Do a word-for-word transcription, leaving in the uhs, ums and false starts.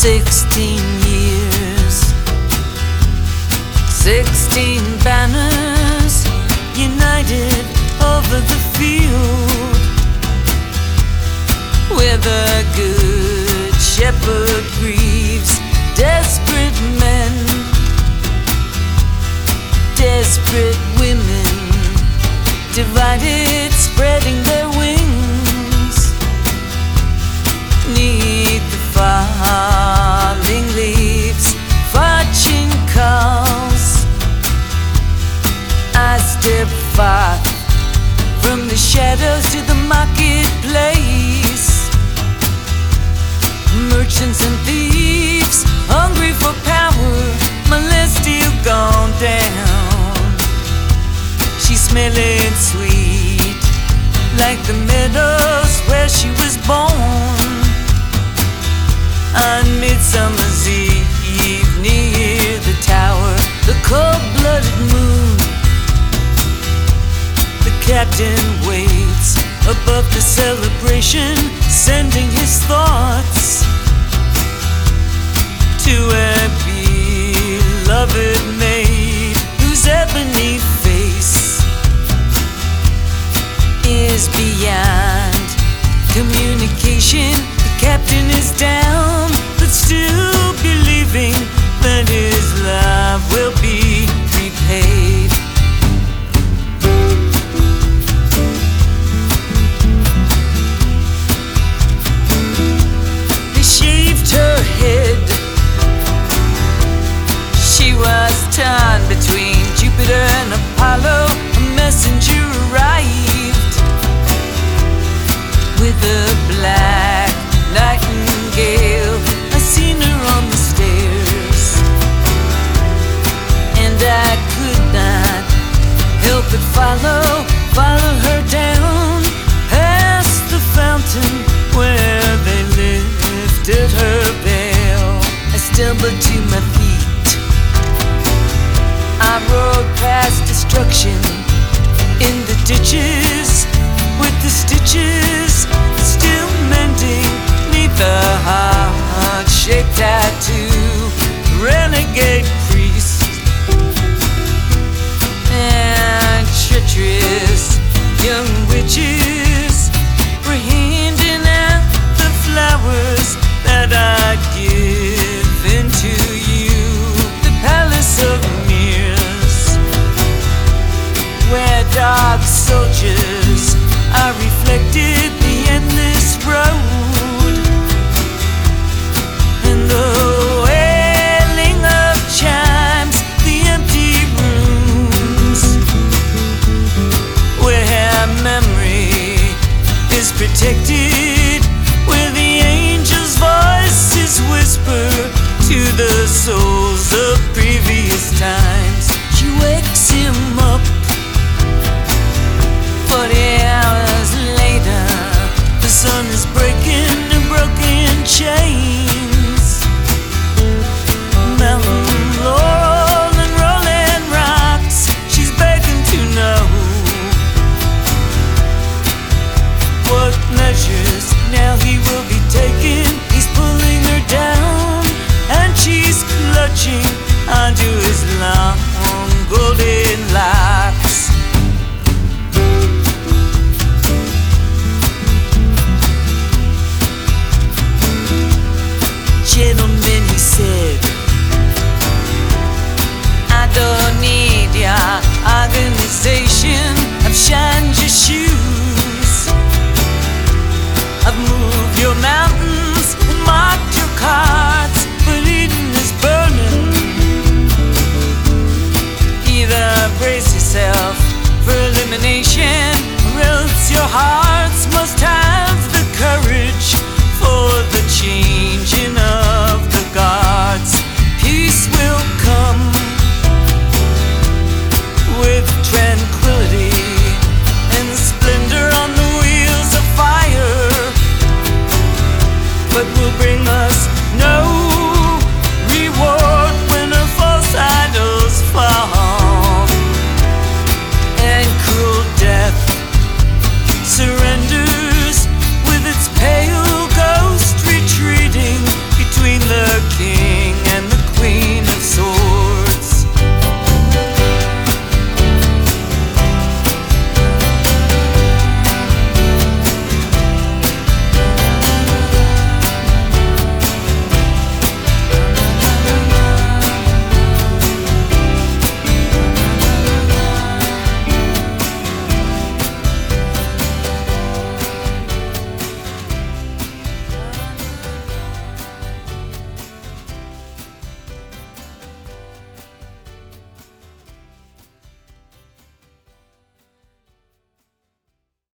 Sixteen years, sixteen banners united over the field, where the good shepherd grieves desperate men, desperate women, divided, spreading their wings 'neath the falling leaves, fetching calls. I step far from the shadows to the marketplace. Merchants and thieves, hungry for power, my list still gone down. She's smelling sweet, like the meadows where she was born. On Midsummer's Eve, near the tower, the cold-blooded moon, the captain waits above the celebration, sending his thoughts to a beloved maid whose ebony face is beyond communication. The captain is down, but still believing that his love will be repaid. They shaved her head. She was torn between Jupiter and Apollo. A messenger arrived with a black nightingale. I seen her on the stairs, and I could not help but follow, follow her down past the fountain where they lifted her veil. I stumbled to my feet. I rode past destruction in the ditches, with the stitches still mending 'neath the heart-shaped tattoo. Renegade priests and treacherous young witches were handing out the flowers that I'd given to you. The palace of mirrors, where dark soldiers are reflected, the endless road, and the wailing of chimes, the empty rooms, where memory is protected, where the angel's voices whisper to the souls of previous times. She wakes him up forty hours later. The sun is breaking and broken chains. Mountain laurel and rolling rocks. She's begging to know what measures now he will be taking. He's pulling her down, and she's clutching onto his long golden locks. Gentlemen, he said, I don't need your organization. I've shined your shoes, I've moved your mountains and marked your cards, but Eden is burning. Either brace yourself for elimination